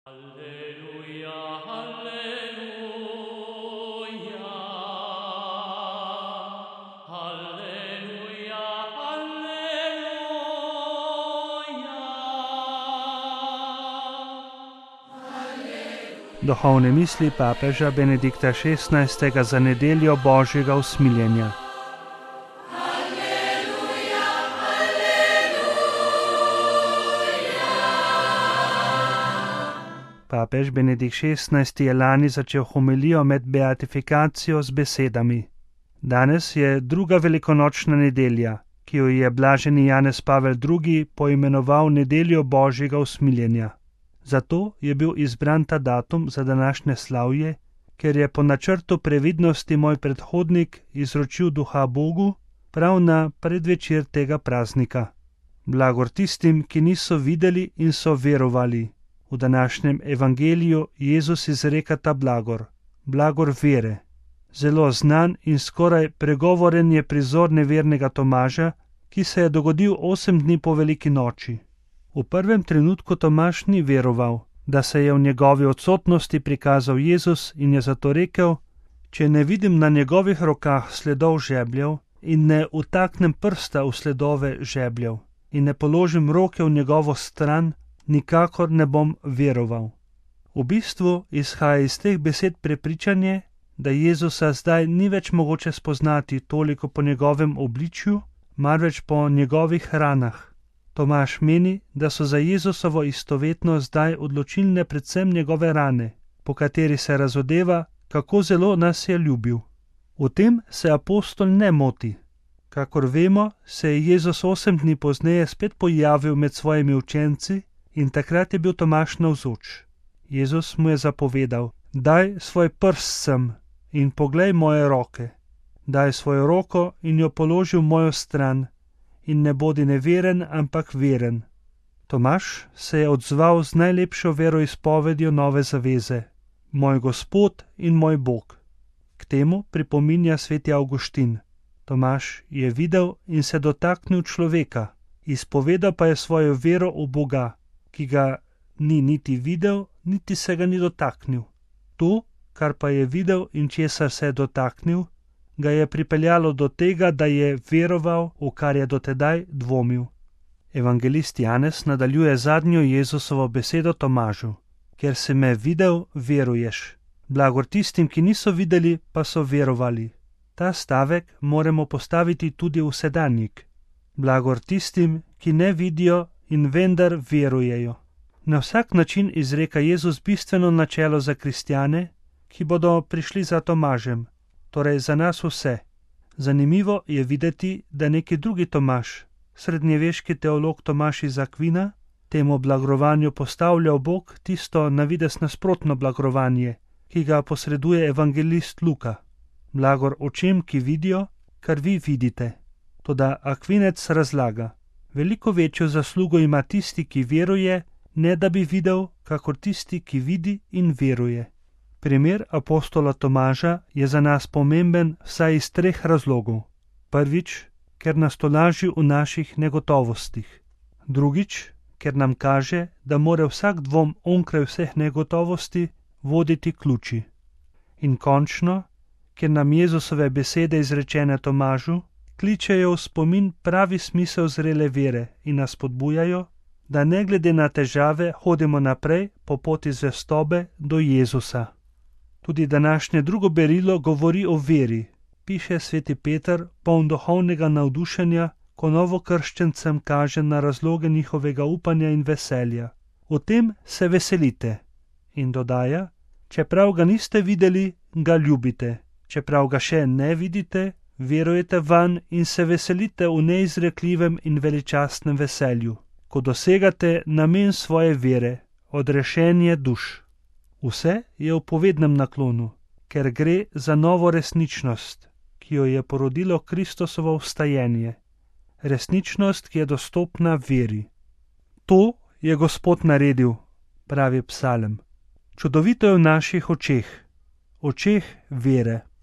Alleluja, alleluja, alleluja, alleluja. Duhovne misli papeža Benedikta XVI. Za nedeljo Božjega usmiljenja. Papež Benedikt XVI. Je lani začel homilijo med beatifikacijo z besedami: Danes je druga velikonočna nedelja, ki jo je blaženi Janez Pavel II. Poimenoval nedeljo Božjega usmiljenja. Zato je bil izbran ta datum za današnje slavje, ker je po načrtu previdnosti moj predhodnik izročil duha Bogu prav na predvečer tega praznika. Blagor tistim, ki niso videli in so verovali. V današnjem evangeliju Jezus izreka ta blagor, blagor vere. Zelo znan in skoraj pregovoren je prizor nevernega Tomaža, ki se je dogodil 8 dni po veliki noči. V prvem trenutku Tomaž ni veroval, da se je v njegovi odsotnosti prikazal Jezus in je zato rekel: če ne vidim na njegovih rokah sledov žebljev in ne vtaknem prsta v sledove žebljev in ne položim roke v njegovo stran, nikakor ne bom veroval. V bistvu izhaja iz teh besed prepričanje, da Jezusa zdaj ni več mogoče spoznati toliko po njegovem obličju, marveč po njegovih ranah. Tomaž meni, da so za Jezusovo istovetnost zdaj odločilne predvsem njegove rane, po kateri se razodeva, kako zelo nas je ljubil. V tem se apostol ne moti. Kakor vemo, se je Jezus 8 dni pozneje spet pojavil med svojimi učenci in takrat je bil Tomaž navzoč. Jezus mu je zapovedal: daj svoj prst sem in poglej moje roke. Daj svojo roko in jo položi v mojo stran in ne bodi neveren, ampak veren. Tomaž se je odzval z najlepšo veroizpovedjo nove zaveze: moj Gospod in moj Bog. K temu pripominja sveti Avguštin. Tomaž je videl in se dotaknil človeka, izpovedal pa je svojo vero v Boga, ki ga ni niti videl, niti se ga ni dotaknil. To, kar pa je videl in česar se je dotaknil, ga je pripeljalo do tega, da je veroval, v kar je dotedaj dvomil. Evangelist Janez nadaljuje zadnjo Jezusovo besedo Tomažu: ker si me videl, veruješ. Blagor tistim, ki niso videli, pa so verovali. Ta stavek moramo postaviti tudi v sedanjik. Blagor tistim, ki ne vidijo in vendar verujejo. Na vsak način izreka Jezus bistveno načelo za kristjane, ki bodo prišli za Tomažem, torej za nas vse. Zanimivo je videti, da neki drugi Tomaž, srednjeveški teolog Tomaž iz Akvina, temu blagorovanju postavlja v bok tisto na videz nasprotno blagoranje, ki ga posreduje evangelist Luka. Blagor očem, ki vidijo, kar vi vidite. Toda Akvinec razlaga: veliko večjo zaslugo ima tisti, ki veruje, ne da bi videl, kakor tisti, ki vidi in veruje. Primer apostola Tomaža je za nas pomemben vsaj iz 3 razlogov. Prvič, ker nas tolaži v naših negotovostih. Drugič, ker nam kaže, da mora vsak dvom onkraj vseh negotovosti voditi k luči. In končno, ker nam Jezusove besede izrečene Tomažu kličejo v spomin pravi smisel zrele vere in nas spodbujajo, da ne glede na težave hodimo naprej po poti zvestobe do Jezusa. Tudi današnje drugo berilo govori o veri, piše sveti Peter, poln duhovnega navdušenja, ko novokrščencem kaže na razloge njihovega upanja in veselja. O tem se veselite. In dodaja: čeprav ga niste videli, ga ljubite. Čeprav ga še ne vidite, verujete vanj in se veselite v neizrekljivem in veličastnem veselju, ko dosegate namen svoje vere, odrešenje duš. Vse je v povednem naklonu, ker gre za novo resničnost, ki jo je porodilo Kristusovo vstajenje. Resničnost, ki je dostopna veri. To je Gospod naredil, pravi psalem. Čudovito je v naših očeh vere.